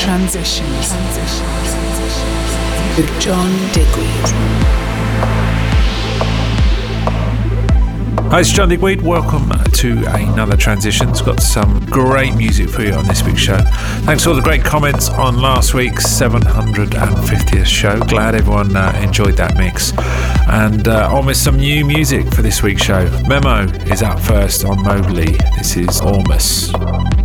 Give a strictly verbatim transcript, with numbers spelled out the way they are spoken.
Transitions with John Digweed. Hi, it's John Digweed. Welcome to another Transition. It's got some great music for you on this week's show. Thanks for all the great comments on last week's seven hundred fiftieth show. Glad everyone uh, enjoyed that mix. And uh, on with some new music for this week's show. Memo is up first on Mobley. This is Ormus.